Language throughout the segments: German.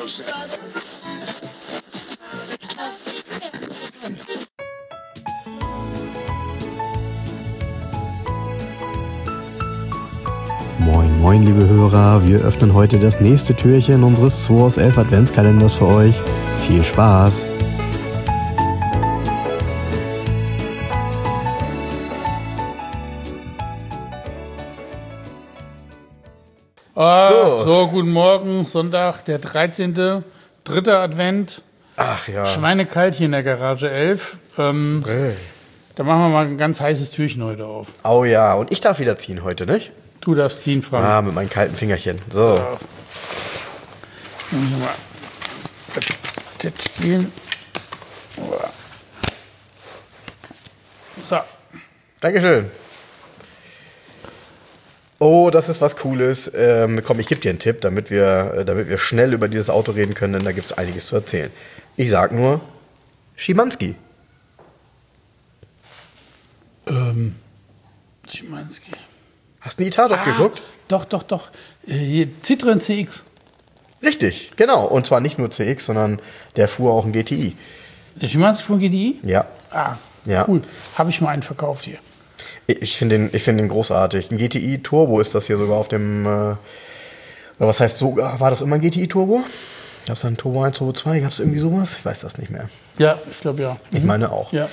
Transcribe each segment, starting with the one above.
Moin, moin, liebe Hörer. Wir öffnen heute das nächste Türchen unseres 2 aus 11 Adventskalenders für euch. Viel Spaß! So, guten Morgen, Sonntag, der 13., 3. Advent. Ach ja. Schweinekalt hier in der Garage 11. Da machen wir mal ein ganz heißes Türchen heute auf. Oh ja, und ich darf wieder ziehen heute, nicht? Du darfst ziehen, Frank. Ah, mit meinen kalten Fingerchen. So. Ja. Mal das spielen. So. Dankeschön. Oh, das ist was Cooles. Komm, ich gebe dir einen Tipp, damit wir schnell über dieses Auto reden können, denn da gibt es einiges zu erzählen. Ich sag nur, Schimanski. Schimanski. Hast du nie Tatort geguckt? Doch. Hier, Citroën CX. Richtig, genau. Und zwar nicht nur CX, sondern der fuhr auch ein GTI. Der Schimanski von GTI? Ja. Ja. Cool. Habe ich mal einen verkauft hier. Ich finde den großartig. Ein GTI Turbo ist das hier sogar auf dem, was heißt sogar, war das immer ein GTI Turbo? Gab es dann Turbo 1, Turbo 2, gab es irgendwie sowas? Ich weiß das nicht mehr. Ja, ich glaube ja. Ich meine auch. Ja.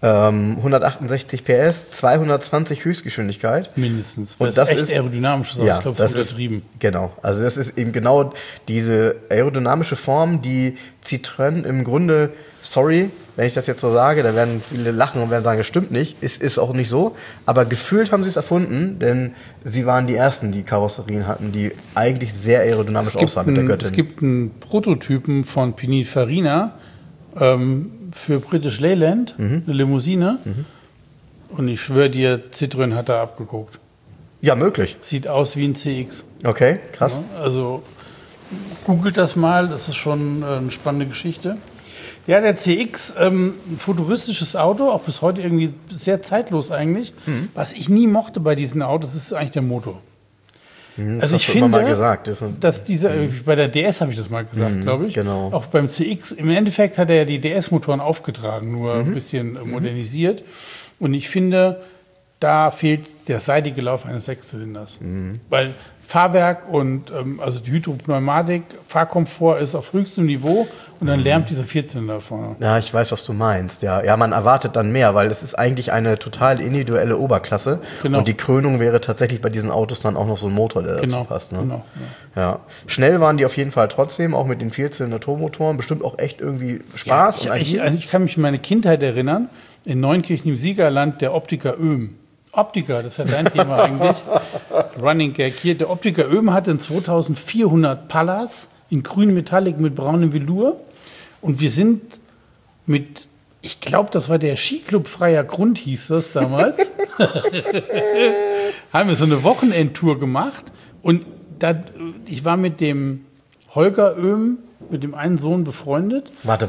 168 PS, 220 Höchstgeschwindigkeit. Mindestens. Und das echt ist aerodynamisch. Ja, ich glaube, das das ist übertrieben. Genau. Also das ist eben genau diese aerodynamische Form, die Citroën im Grunde, sorry, wenn ich das jetzt so sage, da werden viele lachen und werden sagen, es stimmt nicht. Es ist auch nicht so. Aber gefühlt haben sie es erfunden, denn sie waren die Ersten, die Karosserien hatten, die eigentlich sehr aerodynamisch aussahen mit der Göttin. Es gibt einen Prototypen von Pininfarina für British Leyland, eine Limousine. Und ich schwöre dir, Citroën hat da abgeguckt. Ja, möglich. Sieht aus wie ein CX. Okay, krass. Ja, also googelt das mal, das ist schon eine spannende Geschichte. Ja, der CX, ein futuristisches Auto, auch bis heute irgendwie sehr zeitlos eigentlich. Was ich nie mochte bei diesen Autos, ist eigentlich der Motor. Das Also hast ich du finde, immer mal gesagt. dass dieser, bei der DS habe ich das mal gesagt, glaube ich. Genau. Auch beim CX, im Endeffekt hat er ja die DS-Motoren aufgetragen, nur ein bisschen modernisiert. Und ich finde, da fehlt der seitige Lauf eines Sechszylinders. Weil Fahrwerk und also die Hydropneumatik, Fahrkomfort ist auf höchstem Niveau und dann lärmt dieser Vierzylinder vorne. Ja, ich weiß, was du meinst. Ja, man erwartet dann mehr, weil es ist eigentlich eine total individuelle Oberklasse. Genau. Und die Krönung wäre tatsächlich bei diesen Autos dann auch noch so ein Motor, der dazu passt. Ne? Genau. Ja. Schnell waren die auf jeden Fall trotzdem, auch mit den Vierzylinder-Turbomotoren. Bestimmt auch echt irgendwie Spaß. Ja, ich kann mich an meine Kindheit erinnern, in Neunkirchen im Siegerland, der Optiker Oehm. Optiker, das ist ja dein Thema eigentlich. Running Gag hier. Der Optiker Oehm hatte einen 2400 Pallas in grün Metallic mit braunem Velour. Und wir sind mit, ich glaube, das war der Skiclub Freier Grund, hieß das damals. Haben wir so eine Wochenendtour gemacht. Und ich war mit dem Holger Oehm, mit dem einen Sohn befreundet. Warte.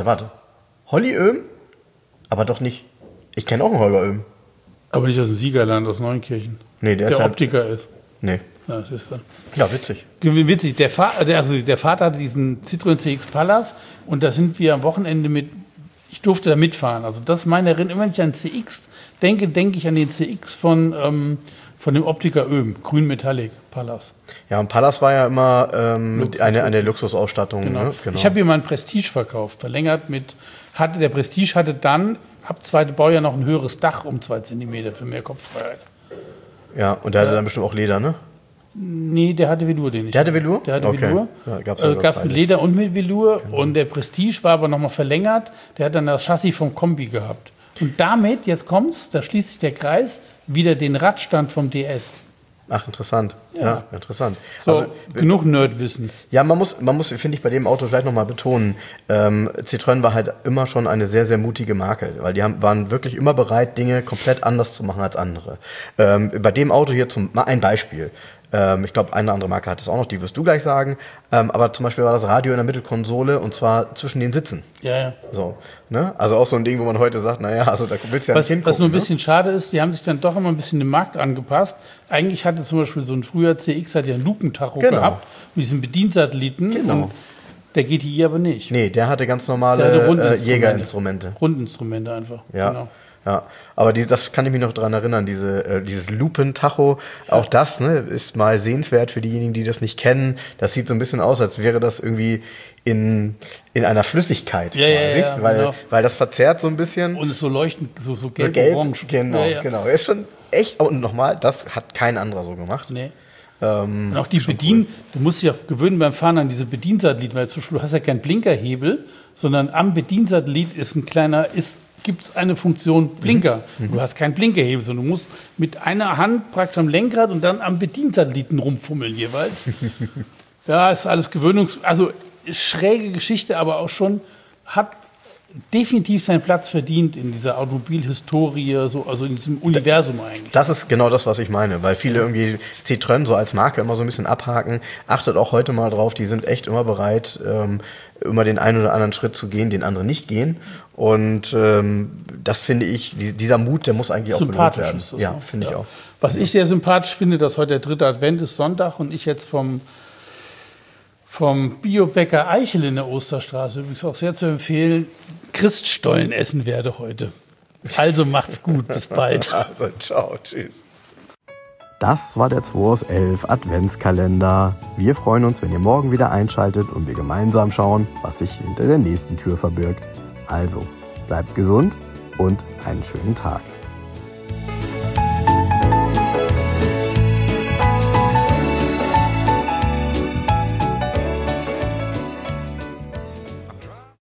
Holly Oehm? Aber doch nicht. Ich kenne auch einen Holger Oehm. Aber nicht aus dem Siegerland, aus Neunkirchen. Nee, der ist halt Optiker ist. Nee. Ja, das ist er. Ja, witzig. Witzig. Der Vater hatte diesen Citroën CX Pallas und da sind wir am Wochenende ich durfte da mitfahren. Also das ist meine Erinnerung. Wenn ich an CX denke ich an den CX von dem Optiker Oehm, grün Metallic Pallas. Ja, und Pallas war ja immer eine Luxusausstattung. Genau. Ne? Genau. Ich habe hier mal einen Prestige verkauft, verlängert der Prestige hatte dann ab zweite Baujahr noch ein höheres Dach um 2 cm für mehr Kopffreiheit. Ja, und der hatte dann bestimmt auch Leder, ne? Nee, der hatte Velour, den nicht. Der hatte Velour? Der hatte Okay. Velour. Ja, gab's mit Leder und mit Velour. Genau. Und der Prestige war aber nochmal verlängert. Der hat dann das Chassis vom Kombi gehabt. Und damit, jetzt kommt's, da schließt sich der Kreis, wieder den Radstand vom DS. Ach, interessant. Ja, interessant. So, also, genug Nerdwissen. Ja, man muss, finde ich, bei dem Auto vielleicht nochmal betonen, Citroën war halt immer schon eine sehr, sehr mutige Marke, weil die waren wirklich immer bereit, Dinge komplett anders zu machen als andere. Bei dem Auto hier mal ein Beispiel. Ich glaube, eine andere Marke hat es auch noch, die wirst du gleich sagen. Aber zum Beispiel war das Radio in der Mittelkonsole und zwar zwischen den Sitzen. Ja. So, ne? Also auch so ein Ding, wo man heute sagt, naja, also da willst du ja nicht hingucken. Was nur ein bisschen schade ist, die haben sich dann doch immer ein bisschen dem Markt angepasst. Eigentlich hatte zum Beispiel so ein früher CX hat ja ein Lupentacho gehabt, mit diesem Bediensatelliten. Genau. Der GTI aber nicht. Nee, der hatte ganz Der normale hatte Rundinstrumente. Jägerinstrumente. Rundinstrumente einfach. Ja. Genau. Ja, aber das kann ich mich noch dran erinnern, dieses Lupentacho, auch das, ne, ist mal sehenswert für diejenigen, die das nicht kennen. Das sieht so ein bisschen aus, als wäre das irgendwie in einer Flüssigkeit. Ja, genau. Weil das verzerrt so ein bisschen. Und es so leuchtend, so So gelb-orange. Genau. Ist schon echt, und nochmal, das hat kein anderer so gemacht. Nee. Und auch die du musst dich auch gewöhnen beim Fahren an diese Bediensatellit, weil zum Beispiel du hast ja keinen Blinkerhebel, sondern am Bediensatellit gibt es eine Funktion Blinker. Du hast keinen Blinkerhebel, sondern du musst mit einer Hand praktisch am Lenkrad und dann am Bediensatelliten rumfummeln jeweils. Ja, ist alles also schräge Geschichte, aber auch schon hat definitiv seinen Platz verdient in dieser Automobilhistorie, also in diesem Universum eigentlich. Das ist genau das, was ich meine, weil viele irgendwie Citroën so als Marke immer so ein bisschen abhaken. Achtet auch heute mal drauf, die sind echt immer bereit, immer den einen oder anderen Schritt zu gehen, den andere nicht gehen. Und das finde ich, dieser Mut, der muss eigentlich auch belohnt werden. Ist das, ja, ne? finde ich auch. Was ich sehr sympathisch finde, dass heute der 3. Advent ist, Sonntag, und ich jetzt vom Biobäcker Eichel in der Osterstraße, übrigens auch sehr zu empfehlen, Christstollen essen werde heute. Also macht's gut, bis bald. Also, ciao, tschüss. Das war der 2 aus 11 Adventskalender. Wir freuen uns, wenn ihr morgen wieder einschaltet und wir gemeinsam schauen, was sich hinter der nächsten Tür verbirgt. Also, bleibt gesund und einen schönen Tag.